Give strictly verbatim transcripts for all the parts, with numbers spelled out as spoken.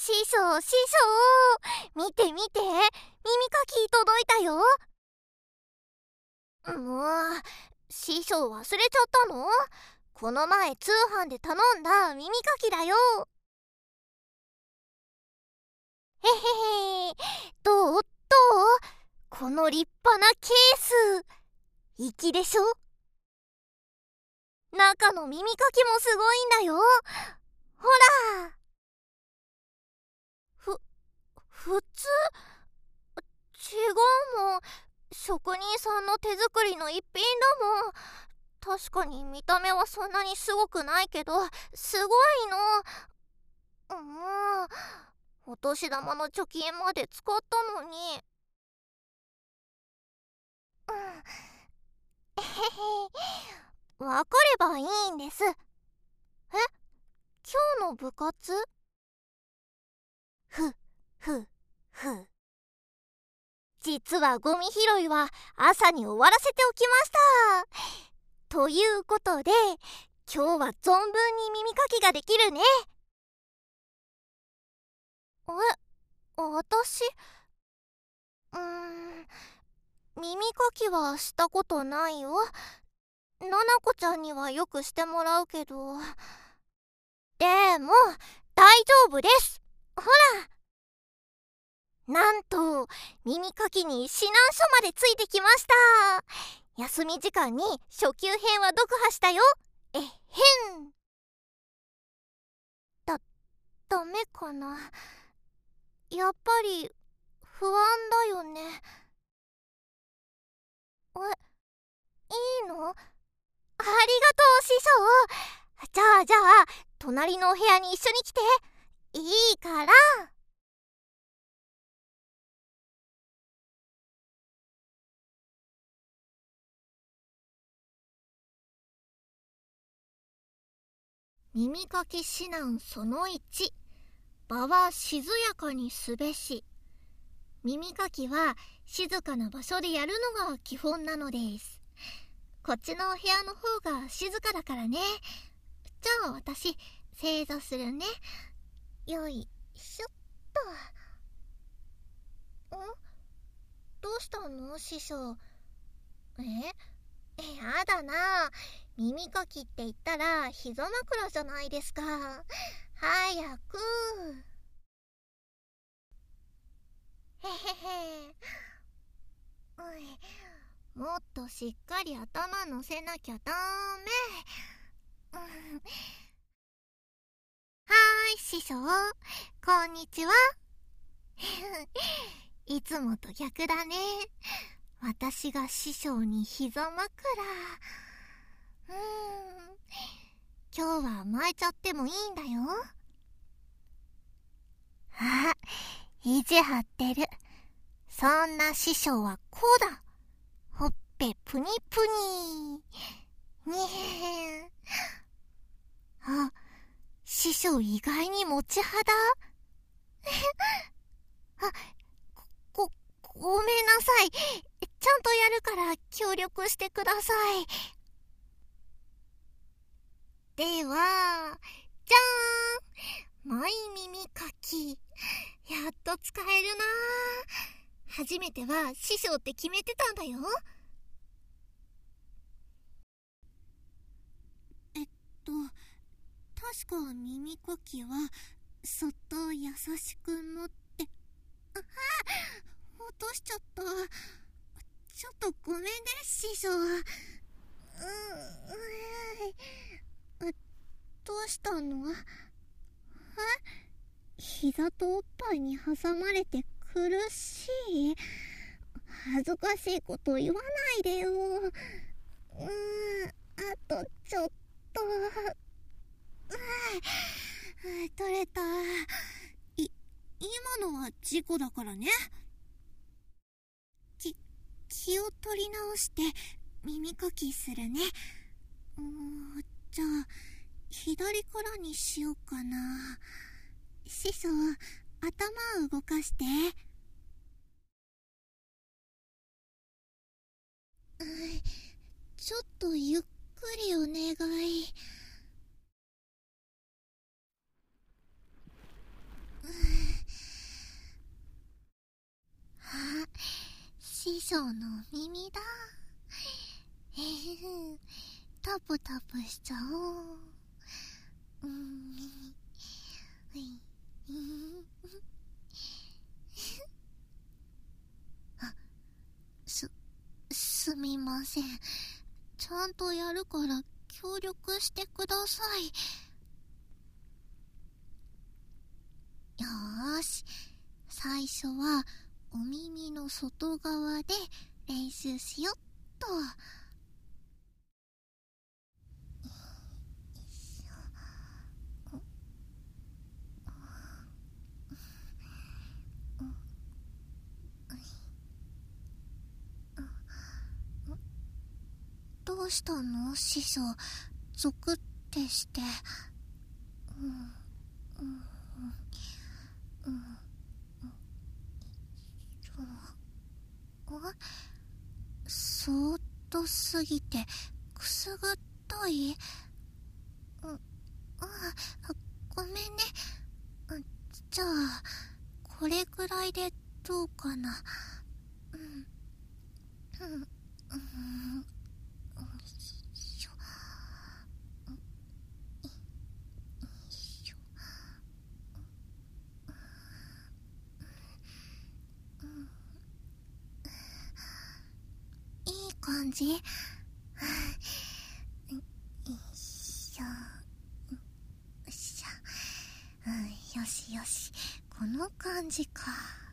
師匠師匠、見て見て、耳かき届いたよ。もう師匠忘れちゃったの？この前通販で頼んだ耳かきだよ。へへへ、どうどう？この立派なケース、粋でしょ？中の耳かきもすごいんだよ。ほら。ふ、普通違うもん。職人さんの手作りの一品だもん。確かに見た目はそんなにすごくないけど、すごいの。もうお年玉の貯金まで使ったのに。うん、えへへ、わかればいいんです。え、今日の部活？ふふふ、実はゴミ拾いは朝に終わらせておきました。ということで、今日は存分に耳かきができるね。え、私？うーん、耳かきはしたことないよ。ななこちゃんにはよくしてもらうけど。でも大丈夫です。ほら、なんと耳かきに指南書までついてきました。休み時間に初級編は読破したよ。えっへん。だ、ダメかな。やっぱり不安だよね。え、いいの？ありがとう師匠。じゃあじゃあ隣のお部屋に一緒に来て。いいから。耳かき指南そのいち、場は静やかにすべし。耳かきは静かな場所でやるのが基本なのです。こっちのお部屋の方が静かだからね。じゃあ私正座するね。よいしょっと。ん？どうしたの師匠？えやだな。耳かきって言ったら膝枕じゃないですか。早く。へへへ。うん、もっとしっかり頭乗せなきゃダメ。うん、はーい師匠、こんにちは。いつもと逆だね。私が師匠に膝枕。うーん、今日は甘えちゃってもいいんだよ。あ、意地張ってる。そんな師匠はこうだ。ほっぺぷにぷに。にへー。あ、師匠意外に持ち肌。あ、ご、ごめんなさい。ちゃんとやるから協力してください。では、じゃーん。マイ耳かき。やっと使えるな。初めては師匠って決めてたんだよ。えっと、確か耳かきはそっと優しく持って、あ、落としちゃった。ちょっとごめんね師匠。う、うう、どうしたの？え、膝とおっぱいに挟まれて苦しい？恥ずかしいこと言わないでよ。うーん、あとちょっと。取れた。い、今のは事故だからね。き、気を取り直して耳かきするね。うーん、じゃあ左からにしようかな。師匠、頭動かして。うん、ちょっとゆっくりお願い。うん、 匠の耳だ。えへタプタプしちゃおう。うん、はい、うん、あ、す、すみません。ちゃんとやるから協力してください。よーし、最初はお耳の外側で練習しよっと。どうしたの師匠、ゾクってして。うんうんうんうんあ、そーっとすぎてくすぐったい。うん、あ、ごめんね。じゃあこれくらいでどうかな。うんうんうんしょしょいい感じ。よいしょよっしゃ、うん、よしよし、この感じか。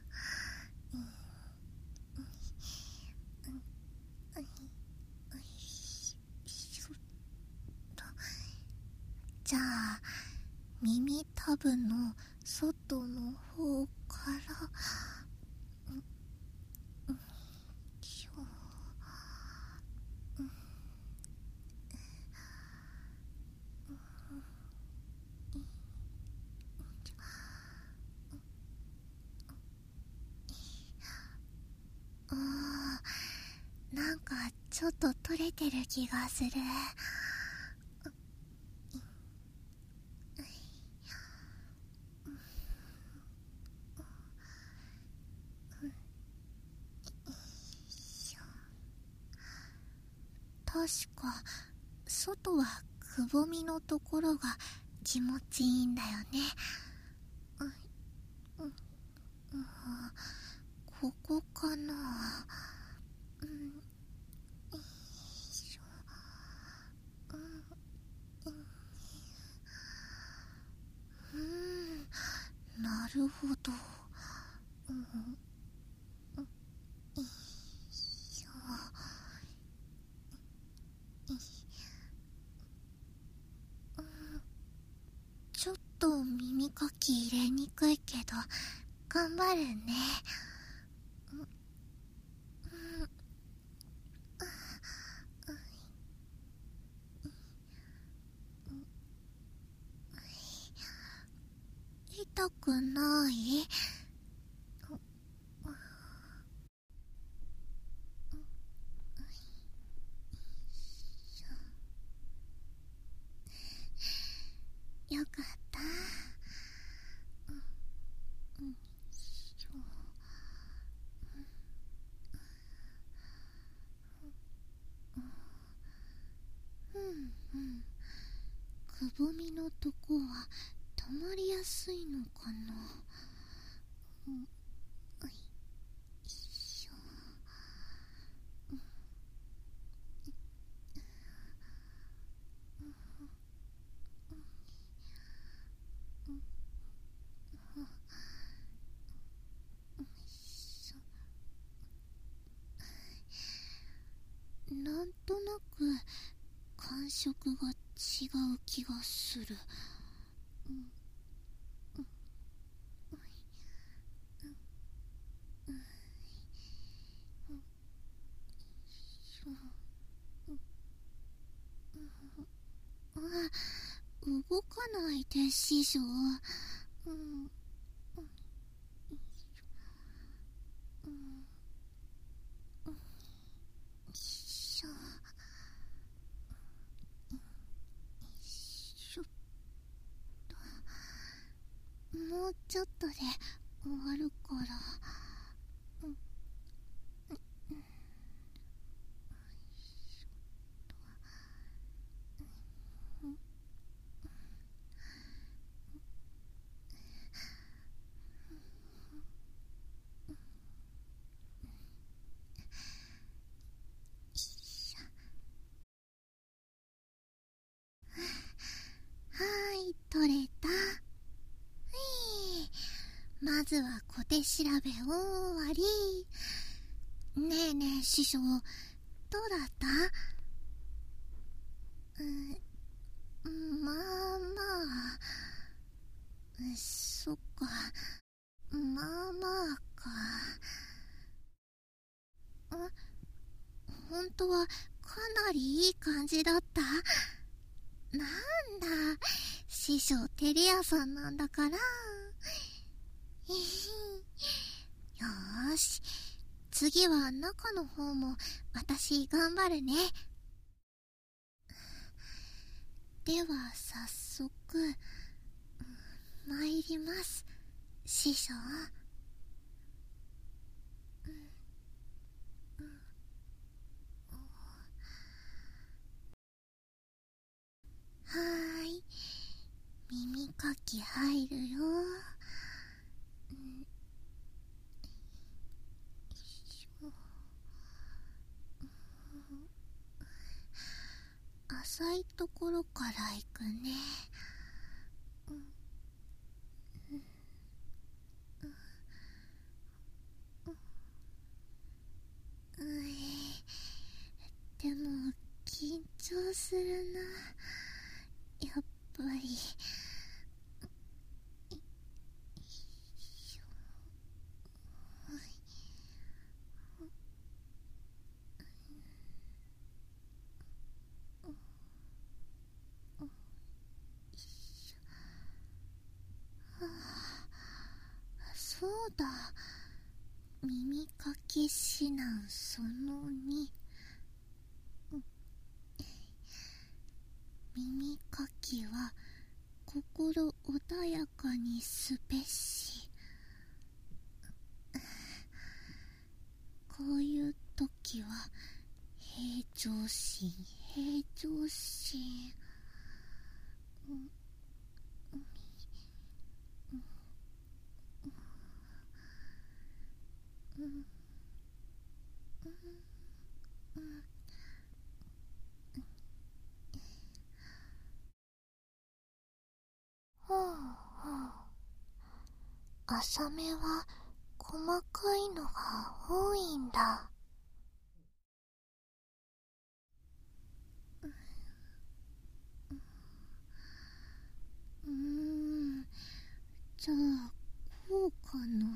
じゃあ耳たぶの外の方からしょあー、なんかちょっと取れてる気がする。確か外はくぼみのところが気持ちいいんだよね。うん、うん、ここかな。うん、よいしょ、うん、うん、なるほど。うん、よいしょ、よいしょ、うん、ちょっと耳かき入れにくいけど頑張るね。うん、うん、痛くない？よかった。うん、しょうんうん、くぼみのとこは溜まりやすいのかな。うん、よいしょ、よいしょ。なんとなく感触が違う気がする。うん、あ、動かないで師匠。うん、うん、しょしょ、もうちょっとで終わるから。うん、 まずは小手調べ終わり。ねえねえ師匠、どうだった？う、まあまあ、そっか、まあまあか。ほんとはかなりいい感じだった。なんだ、師匠テレ屋さんなんだから。よーし、次は中の方も私頑張るね。では早速参ります、師匠。はーい、耳かき入るよ。浅いところから行くね。うえ、でも緊張するな、やっぱり。そうだ、耳かき指南そのに。耳かきは心穏やかにすべし。こういう時は平常心、平常心。うんうんうんうんほうほう。浅めは細かいのが多いんだ。うーん、じゃあこうかな。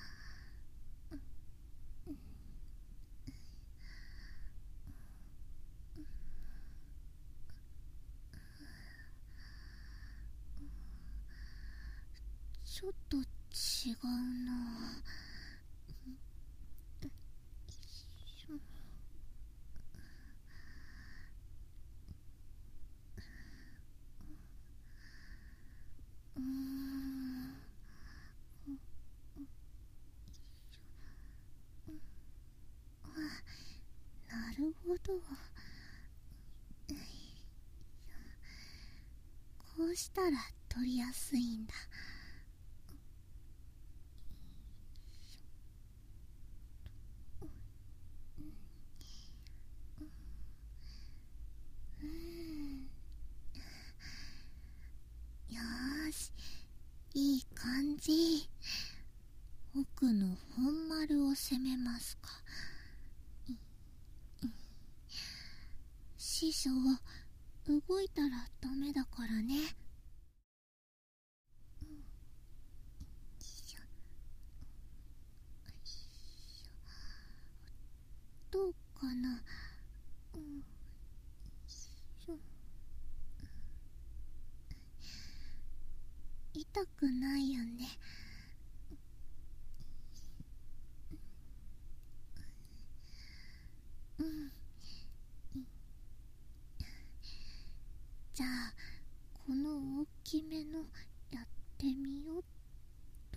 ちょっと違うな。うーん、なるほど。こうしたら取りやすいんだ。うーん、よーし、いい感じ。奥の本丸を攻めますか。師匠、動いたらダメだからね。どうかな。うん、痛くないよね。うん。じゃあこの大きめのやってみよっと。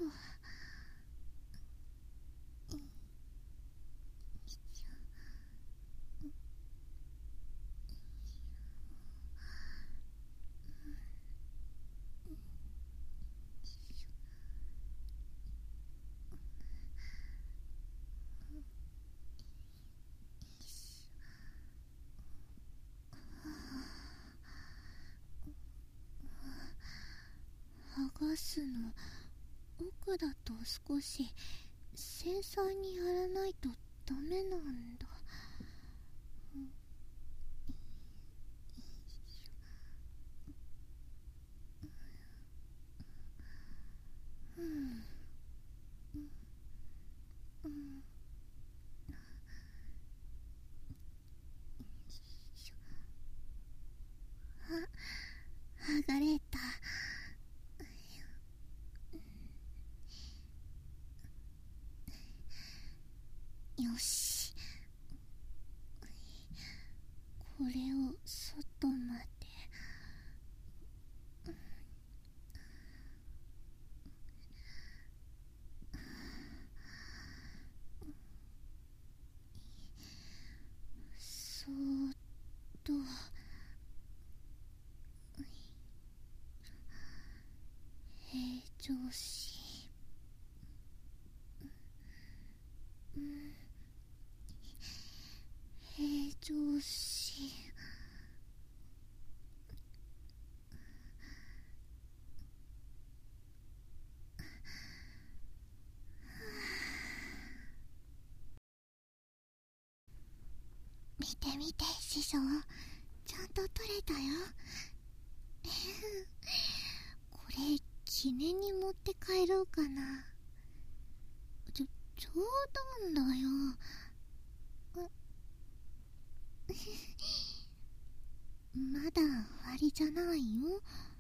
だと少し繊細にやらないとダメなんだ。うん、うん、あ、剥がれた。よし、これを外まで。そーっと平常心。うん、平常心。見て見て師匠、ちゃんと撮れたよ。これ記念に持って帰ろうかな。ちょ冗談だよ。まだ終わりじゃないよ。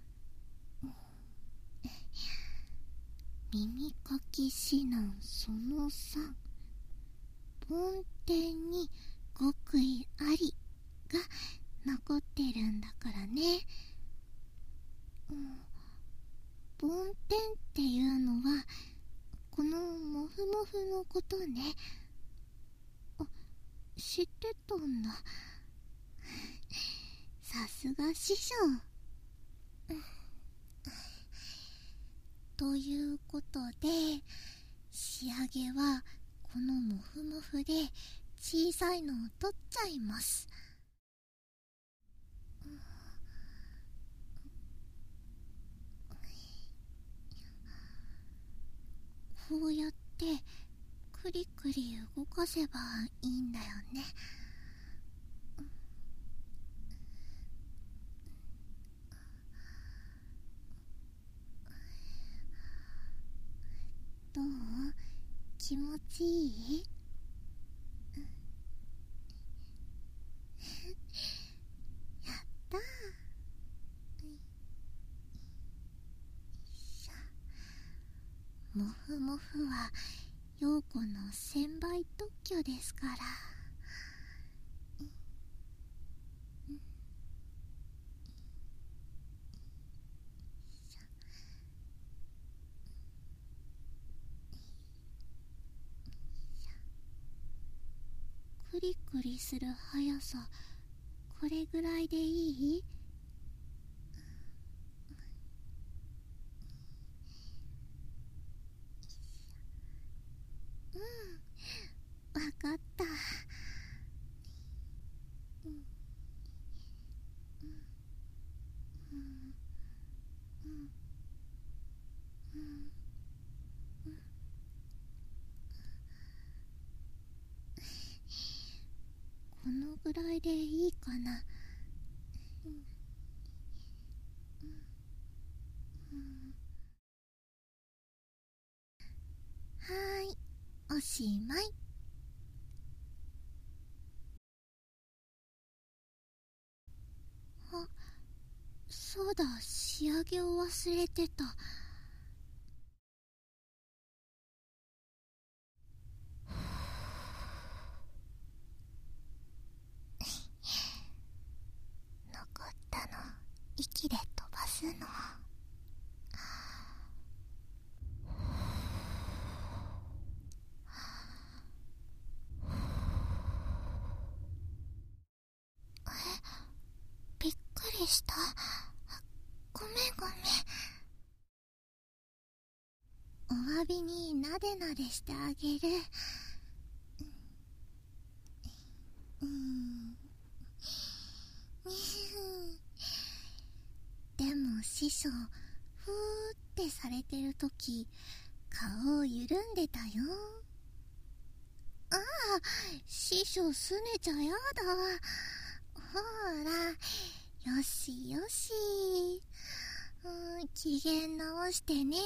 耳かき指南そのさん、梵天に極意ありが残ってるんだからね。うん、梵天っていうのはこのモフモフのことね。あ、知ってたんだ。さすが師匠。ということで、仕上げはこのモフモフで小さいのを取っちゃいます。こうやってクリクリ動かせばいいんだよね。どう？気持ちいい？やったー。モフモフは陽子の専売特許ですから。クリクリする速さ、これぐらいでいい？うん、わかった。うん、うん、うん、うん、うん、うん。このぐらいでいいかな。うん、うん、うん。はーい、おしまい。あ、そうだ、仕上げを忘れてた。残ったの息で飛ばすの。え、びっくりした。ごめんごめん。お詫びになでなでしてあげる。うん。でも師匠、ふーってされてるとき、 顔を緩んでたよ。ああ、師匠すねちゃやだ。ほら、よしよし。うん、機嫌直してね。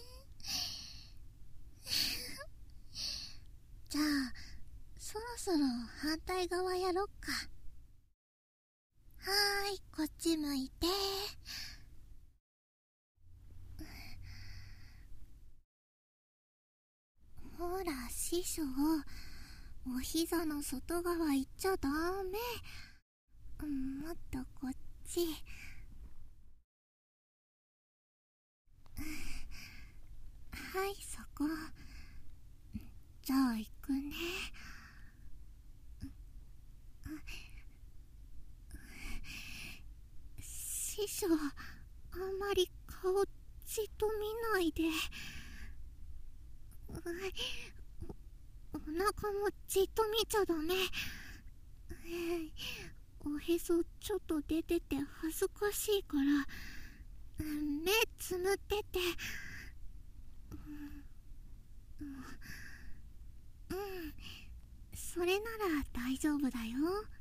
じゃあ、そろそろ反対側やろっか。はーい、こっち向いて。ほら、師匠、お膝の外側行っちゃダメ。うん、もっとこっち。はい、そこ。じゃあ行くね。師匠、あんまり顔じっと見ないで。お腹もじっと見ちゃダメ。おへそちょっと出てて恥ずかしいから目つむってて。うん、うん、それなら大丈夫だよ。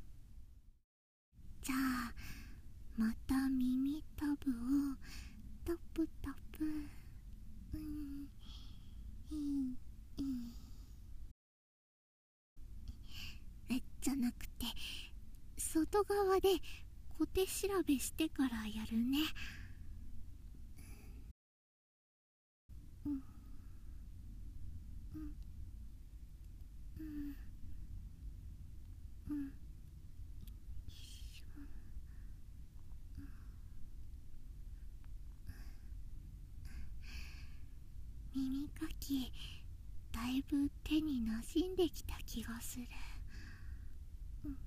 じゃあまた耳たぶをタプタプ。うん、いいいい。えじゃなくて外側で小手調べしてからやるね。うんうんうんうん。耳かきだいぶ手に馴染んできた気がする。うん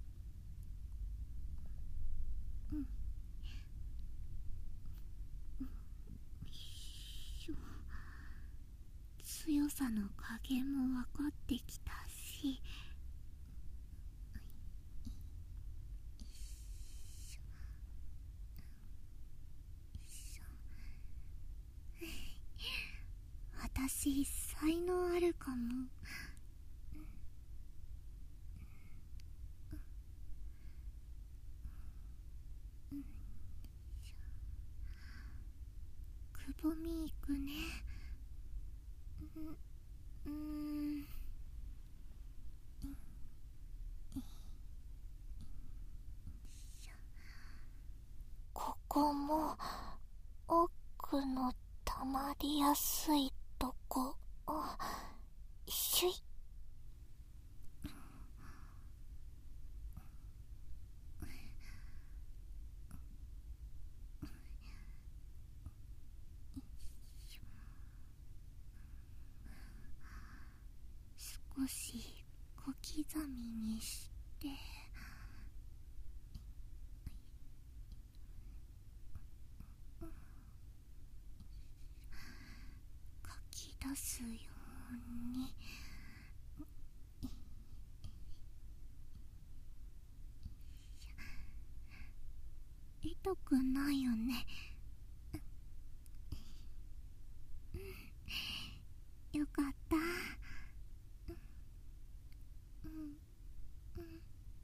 うんうん。しょ、強さの加減も分かってきたし。私才能あるかも。くぼみいくね。うーん。ここも奥の溜まりやすいとこ。あ、しゅい。少し小刻みにして書き出すように。痛くないよね。よかった。うんうん。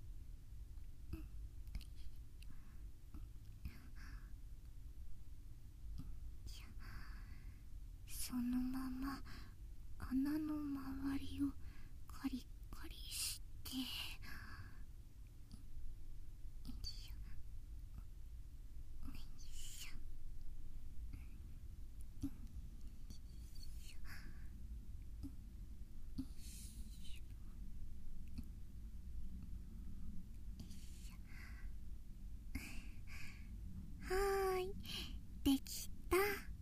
そのまま穴の周りをカリカリして。はーい、できた。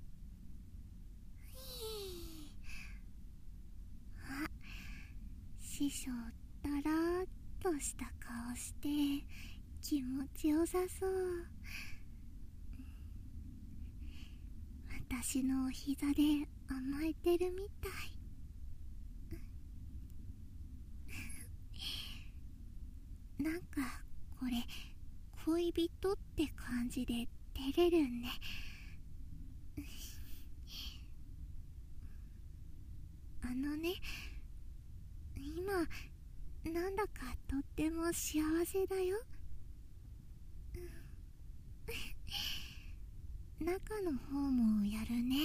あ、師匠だらーっとした顔して気持ちよさそう。私のお膝で甘えてるみたい。なんかこれ恋人って感じで照れるね。 あのね、今なんだかとっても幸せだよ。中の方もやるね。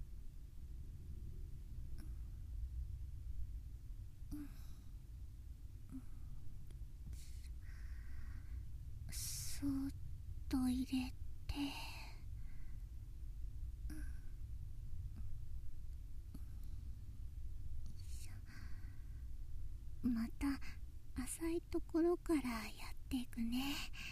そっと入れて、また浅いところからやっていくね。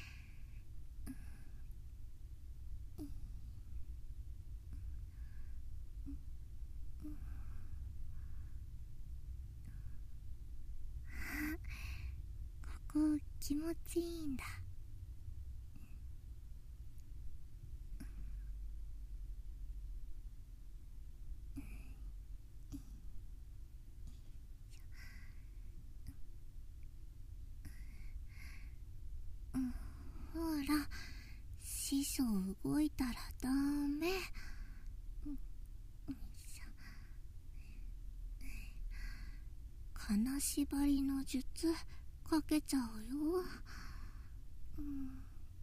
ここ気持ちいいんだ。ほら、師匠動いたらダメ。金縛りの術かけちゃうよ。うん、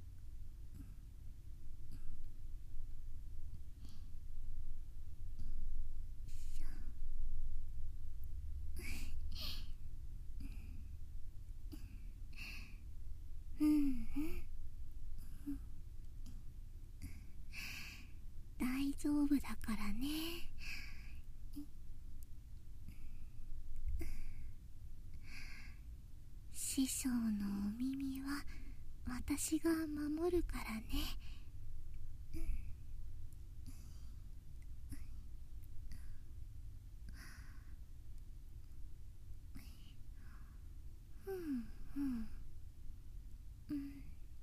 うん、うん、大丈夫だからね。師匠のお耳は私が守るからね。うん、うん、うん。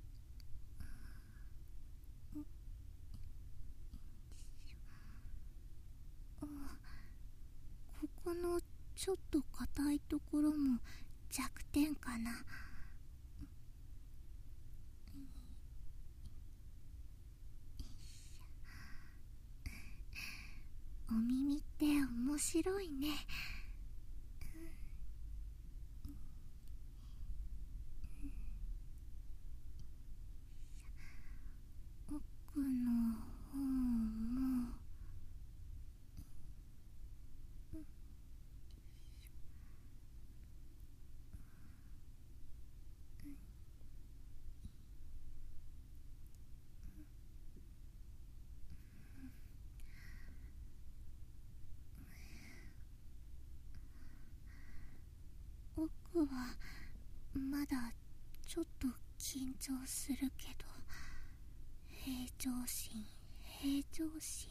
ここのちょっと硬いところも弱点かな。お耳って面白いね。奥の方も。奥はまだちょっと緊張するけど、平常心平常心。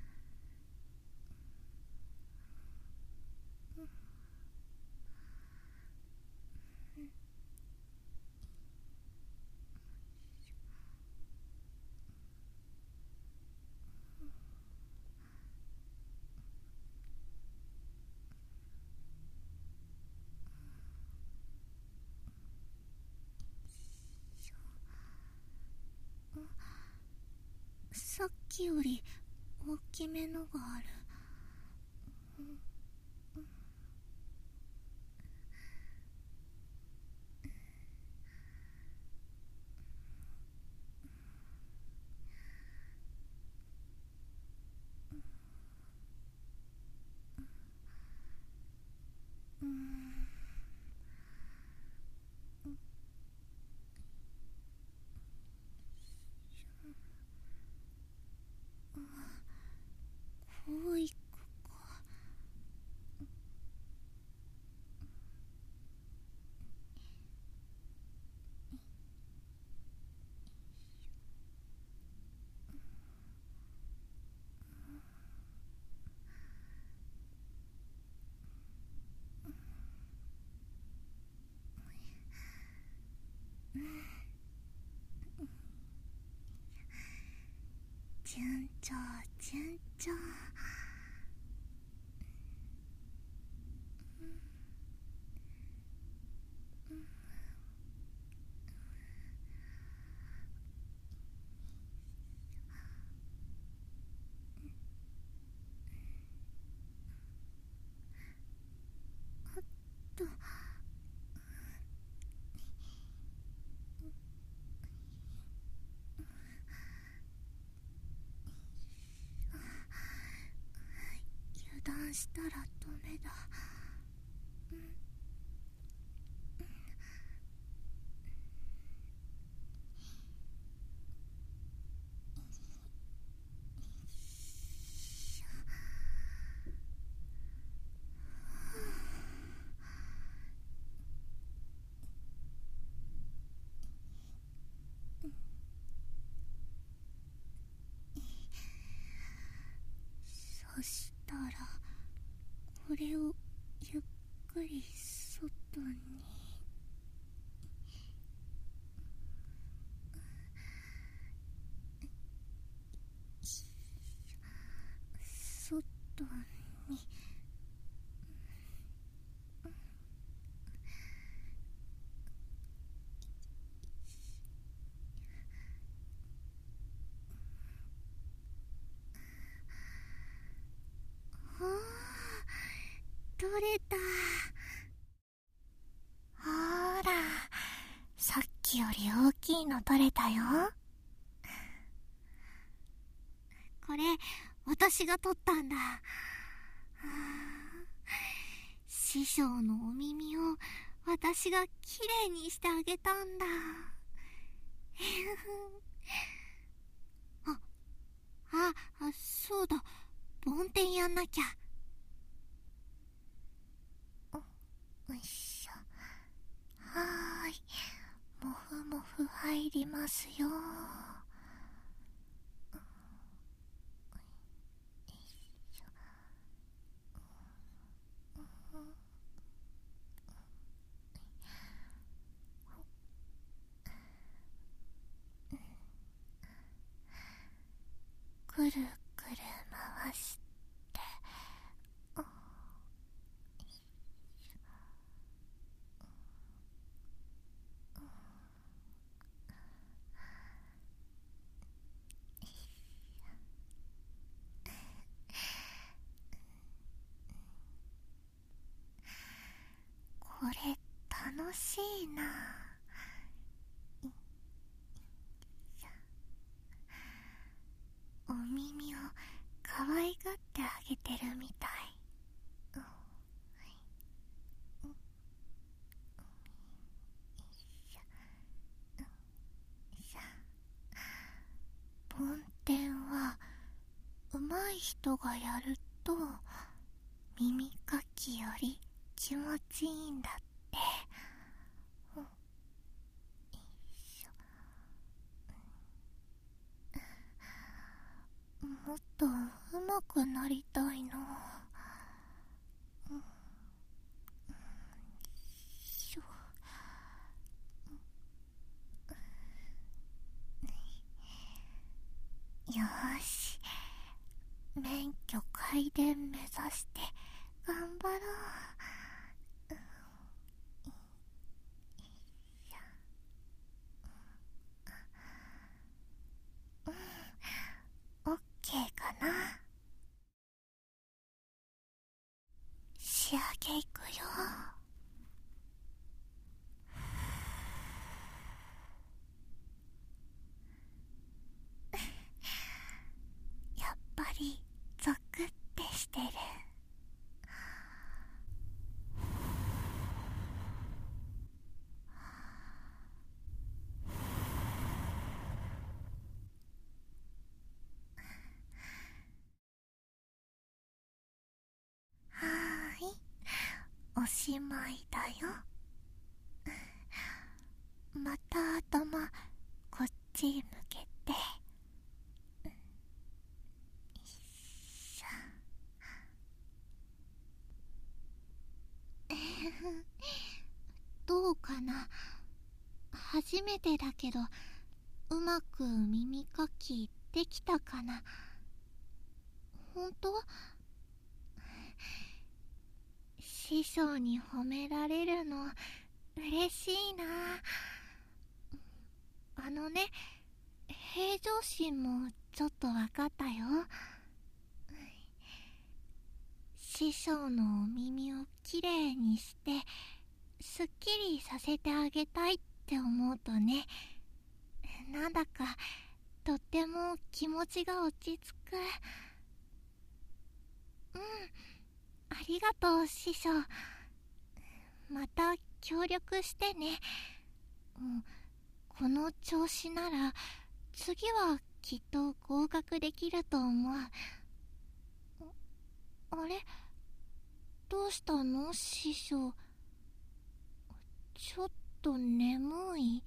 さっきより大きめのがある。うん、こう慢したらダメだ。そしたらこれをゆっくり外に。外に。ああ、取れた。ほーら、さっきより大きいの取れたよ。これ私が取ったんだ。師匠のお耳を私がきれいにしてあげたんだ。あ、あ、あ、そうだ。梵天やんなきゃ。よいしょ。はーい。もふもふ入りますよ。くるくる回して、これ楽しいな。お耳を可愛がってあげてるみたい。梵天は上手い人がやると耳かきより気持ちいいんだって。もっと上手くなりたいな。よーし、免許皆伝目指して頑張ろう。うん、オッケーかな。仕上げいくよ。やっぱりゾクってしてる。はーい、おしまいだよ。また頭こっち向けて。どうかな。初めてだけどうまく耳かきできたかな。ほんと？師匠に褒められるの嬉しいな。あのね、平常心もちょっとわかったよ。師匠のお耳をきれいにしてすっきりさせてあげたいって思うとね、なんだかとっても気持ちが落ち着く。うん、 ありがとう師匠。また協力してね。うん、この調子なら次はきっと合格できると思う。あれ、どうしたの師匠。ちょっと眠い。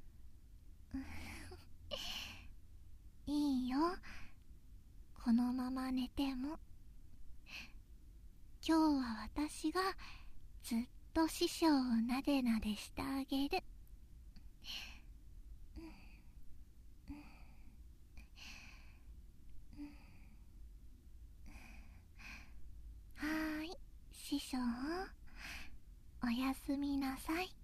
いいよ、このまま寝ても。今日は私がずっと師匠をなでなでしてあげる。はーい、師匠、おやすみなさい。